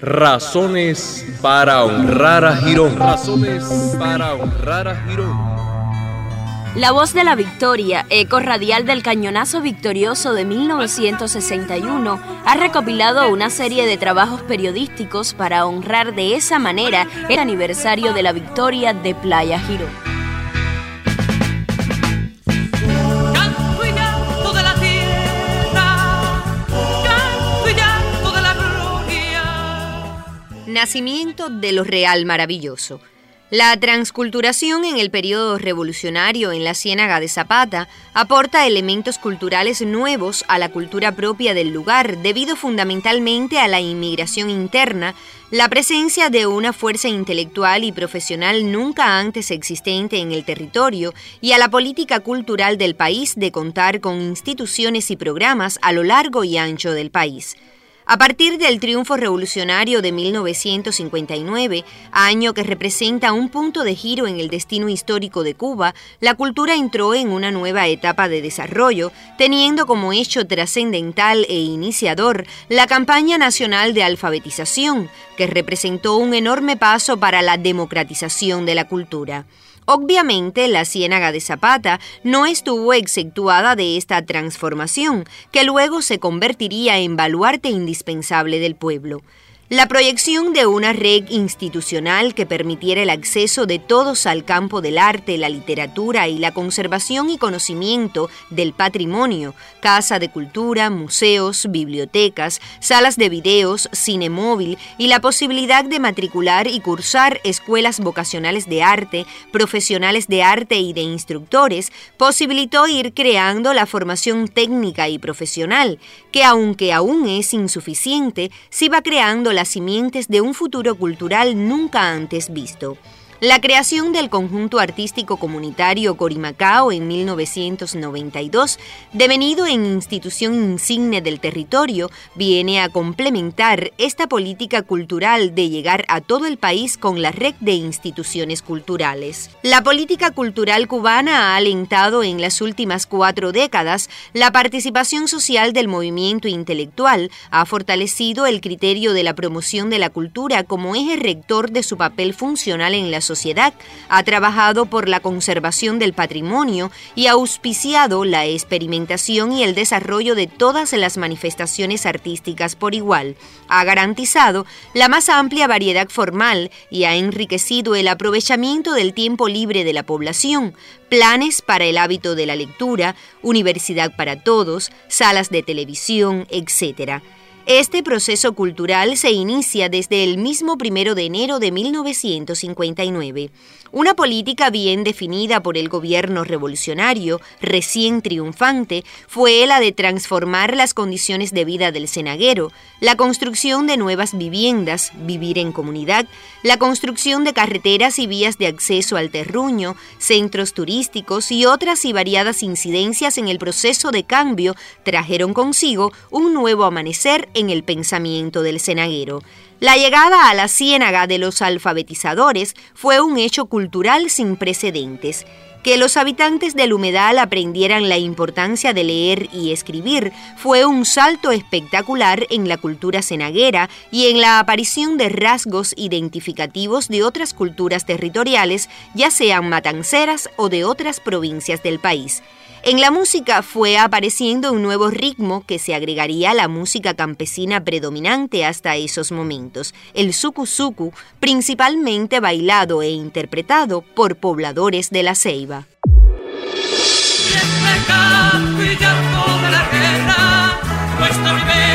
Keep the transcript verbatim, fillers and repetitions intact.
Razones para honrar a Girón. Razones para honrar a Girón. La Voz de la Victoria, eco radial del cañonazo victorioso de mil novecientos sesenta y uno, ha recopilado una serie de trabajos periodísticos para honrar de esa manera el aniversario de la victoria de Playa Girón. Nacimiento de lo real maravilloso. La transculturación en el periodo revolucionario en la Ciénaga de Zapata aporta elementos culturales nuevos a la cultura propia del lugar, debido fundamentalmente a la inmigración interna, la presencia de una fuerza intelectual y profesional nunca antes existente en el territorio y a la política cultural del país de contar con instituciones y programas a lo largo y ancho del país. A partir del triunfo revolucionario de mil novecientos cincuenta y nueve, año que representa un punto de giro en el destino histórico de Cuba, la cultura entró en una nueva etapa de desarrollo, teniendo como hecho trascendental e iniciador la campaña nacional de alfabetización, que representó un enorme paso para la democratización de la cultura. Obviamente, la Ciénaga de Zapata no estuvo exceptuada de esta transformación, que luego se convertiría en baluarte indispensable del pueblo. La proyección de una red institucional que permitiera el acceso de todos al campo del arte, la literatura y la conservación y conocimiento del patrimonio, casa de cultura, museos, bibliotecas, salas de videos, cine móvil y la posibilidad de matricular y cursar escuelas vocacionales de arte, profesionales de arte y de instructores, posibilitó ir creando la formación técnica y profesional, que aunque aún es insuficiente, sí va creando las simientes de un futuro cultural nunca antes visto. La creación del conjunto artístico comunitario Corimacao en mil novecientos noventa y dos, devenido en institución insigne del territorio, viene a complementar esta política cultural de llegar a todo el país con la red de instituciones culturales. La política cultural cubana ha alentado en las últimas cuatro décadas la participación social del movimiento intelectual, ha fortalecido el criterio de la promoción de la cultura como eje rector de su papel funcional en la sociedad. Sociedad, ha trabajado por la conservación del patrimonio y ha auspiciado la experimentación y el desarrollo de todas las manifestaciones artísticas por igual, ha garantizado la más amplia variedad formal y ha enriquecido el aprovechamiento del tiempo libre de la población, planes para el hábito de la lectura, universidad para todos, salas de televisión, etcétera. Este proceso cultural se inicia desde el mismo primero de enero de mil novecientos cincuenta y nueve. Una política bien definida por el gobierno revolucionario, recién triunfante, fue la de transformar las condiciones de vida del cenaguero, la construcción de nuevas viviendas, vivir en comunidad, la construcción de carreteras y vías de acceso al terruño, centros turísticos y otras y variadas incidencias en el proceso de cambio trajeron consigo un nuevo amanecer en el pensamiento del cenaguero. La llegada a la Ciénaga de los alfabetizadores fue un hecho cultural sin precedentes. Que los habitantes del humedal aprendieran la importancia de leer y escribir fue un salto espectacular en la cultura cenaguera y en la aparición de rasgos identificativos de otras culturas territoriales, ya sean matanceras o de otras provincias del país. En la música fue apareciendo un nuevo ritmo que se agregaría a la música campesina predominante hasta esos momentos, el suku-suku, principalmente bailado e interpretado por pobladores de la Ceiba. Y este canto y llanto de la guerra, nuestra primera